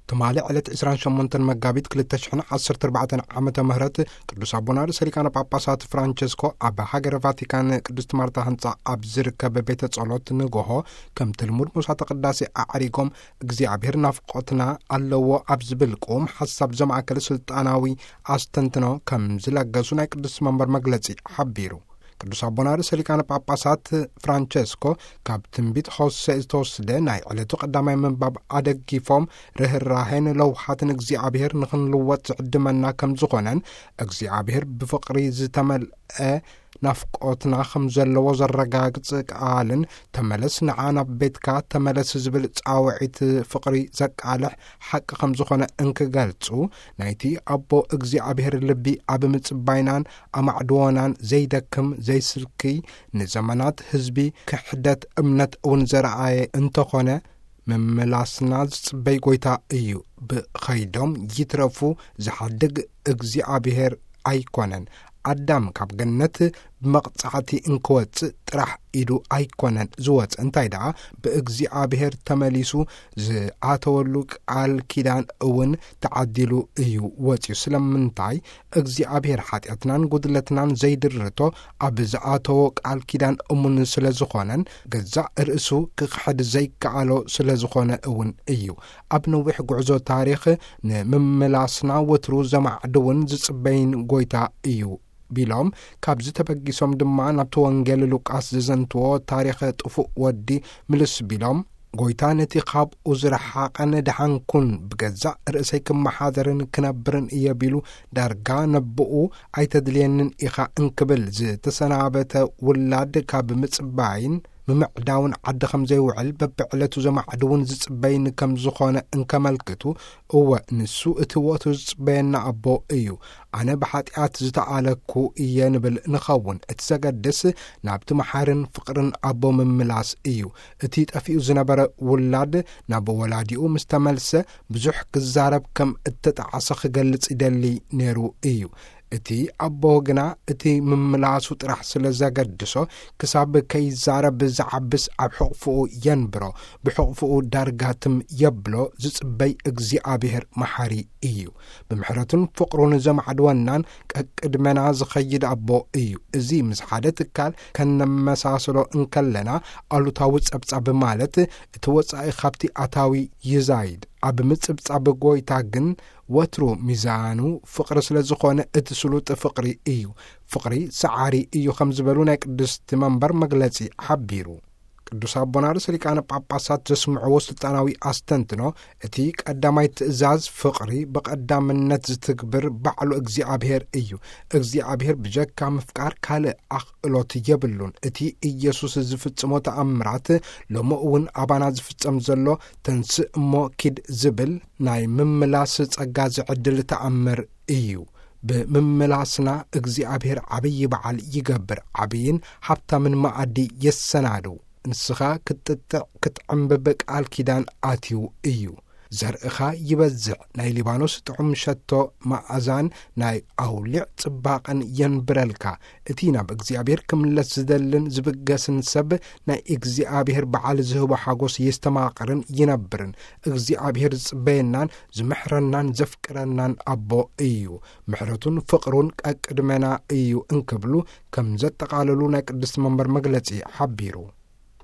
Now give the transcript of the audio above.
تمالي علت 28 مقابيت 2014 عامة مهرت قدوس أبونا رئيس لكان باباسات فرانشيسكو أبا حاجر فاتيكان قدوس مارتا هنصع أبزركة ببيت صلوات نقوه كم تلمود موسات قداسي أعريكم اجزي عبير نافقوتنا اللو أبزبلكم حسب جمع كل سلطاناوي أستنتنو كم زلقزونا قدوس منبر مجلسي حبيرو ቅዱስ አቡነ ርዕሰ ጳጳሳት ፍራንቸስኮ ካብ ትንቢት ሆሴዕ ዝተወስደ ናይ ዕለቱ ቀዳማይ ምንባብ ኣደጊፎም ርህራሄን ለውሓትን እግዚኣብሔር ንኽንልወጥ ዝዕድመና ከም ዝኾነን እግዚኣብሔር ብፍቕሪ ዝተመልአ ናፍቆትና ከም ዘለዎ ዘረጋግጽ ቃልን ተመለስ ንዓና ቤትካ ተመለስ ዝብል ጻውዒት ፍቕሪ ዘቃልሕ ሓቂ ከም ዝኾነ እንክገልጹ ናይቲ ኣቦ እግዚኣብሔር ልቢ ኣብ ምጽባይናን ኣማዕድዎናን ዘይደክም ዘይስልኪ ንዘመናት ህዝቢ ክሕደት እምነት እውን ዘረኣየ እንተኾነ መመላስና ዝጽበይ ጐይታ እዩ ብኸይዶም ይትረፉ ዝሓድግ እግዚኣብሔር ኣይኮነን ኣዳም ካብ ገነት ብመቕጻዕቲ እንክወፅእ ጥራሕ ኢዱ ኣይኮነን ዝወፅ እንታይ ደኣ ብእግዚኣብሔር ተመሊሱ ዝኣተወሉ ቃል ኪዳን እውን ተዓዲሉ እዩ ወፂኡ ስለምንታይ እግዚኣብሔር ሓጢአትናን ጉድለትናን ዘይድርቶ ኣብ ዝኣተወ ቃል ኪዳን እሙን ስለ ዝኾነን ገዛእ ርእሱ ክኽሕድ ዘይከኣሎ ስለ ዝኾነ እውን እዩ ኣብ ነዊሕ ጉዕዞ ታሪኽ ንምምላስና ወትሩ ዘማዕድውን ዝጽበይን ጐይታ እዩ ቢሎም ካብ ዝተበጊሶም ድማ ናብቲ ወንጌል ሉቃስ ዝዘንትዎ ታሪኽ ጥፉእ ወዲ ምልስ ቢሎም ጐይታ ነቲ ካብኡ ዝረሓቐን ድሓንኩን ብገዛእ ርእሰይ ክመሓደርን ክነብርን እየ ቢሉ ዳርጋ ነብኡ ኣይተድልየንን ኢኻ እንክብል ዝተሰናበተ ውላድ ካብ ምጽባይን ምምዕዳውን ዓዲ ከም ዘይውዕል በብዕለቱ ዘማዕድውን ዝጽበይን ከም ዝኾነ እንከመልክቱ እወ ንሱ እቲ ወቱ ዝጽበየና ኣቦ እዩ ኣነ ብሓጢኣት ዝተኣለኩ እየ ንብል ንኸውን እቲ ዘገድስ ናብቲ መሓርን ፍቕርን ኣቦ ምምላስ እዩ እቲ ጠፊኡ ዝነበረ ውላድ ናብ ወላዲኡ ምስ ተመልሰ ብዙሕ ክዛረብ ከም እተጣዓሰ ክገልጽ ይደሊ ነይሩ እዩ እቲ ኣቦ ግና እቲ ምምላሱ ጥራሕ ስለ ዘገድሶ ክሳብ ከይዛረብ ዝዓብስ ኣብ ሕቕፍኡ የንብሮ ብሕቕፍኡ ዳርጋትም የብሎ ዝጽበይ እግዚኣብሔር መሓሪ እዩ ብምሕረቱን ፍቕሩን ዘማዕድወናን ቀቅድመና ዝኸይድ ኣቦ እዩ እዚ ምስ ሓደ ትካል ከነመሳሰሎ እንከለና ኣሉታዊ ጸብጻብ ማለት እቲ ወጻኢ ካብቲ ኣታዊ ይዛይድ ኣብ ምጽብጻብ ጐይታ ግን ወትሩ ሚዛኑ ፍቕሪ ስለ ዝኾነ እቲ ስሉጥ ፍቕሪ እዩ ፍቕሪ ሰዓሪ እዩ ከም ዝበሉ ናይ ቅድስቲ መንበር መግለጺ ሓቢሩ ቅዱስ አቡና ርዕሰ ሊቃነ ጳጳሳት ዘስምዕዎ ስልጣናዊ ኣስተንትኖ እቲ ቀዳማይ ትእዛዝ ፍቕሪ ብቐዳምነት ዝትግብር ባዕሉ እግዚኣብሔር እዩ እግዚኣብሔር ብጀካ ምፍቃር ካልእ ኣኽእሎት የብሉን እቲ ኢየሱስ ዝፍጽሞ ተኣምራት ሎሚ እውን ኣባና ዝፍጸም ዘሎ ተንስእ እሞ ኪድ ዝብል ናይ ምምላስ ጸጋ ዝዕድል ተኣምር እዩ ብምምላስና እግዚአብሔር ዓብይ በዓል ይገብር ዓብይን ሃብታምን ማዕዲ የሰናዱ ንስኻ ክትጥዕ ክትዕምብብ ቃል ኪዳን ኣትዩ እዩ ዘርእኻ ይበዝዕ ናይ ሊባኖስ ጥዑም ሸቶ ማእዛን ናይ ኣውሊዕ ጽባቐን የንብረልካ እቲ ናብ እግዚኣብሔር ክምለስ ዝደልን ዝብገስን ሰብ ናይ እግዚኣብሔር በዓል ዝህቦ ሓጎስ የስተማቕርን ይነብርን እግዚኣብሔር ዝጽበየናን ዝምሕረናን ዘፍቅረናን ኣቦ እዩ ምሕረቱን ፍቕሩን ቀቅድመና እዩ እንክብሉ ከም ዘጠቓለሉ ናይ ቅድስቲ መንበር መግለጺ ሓቢሩ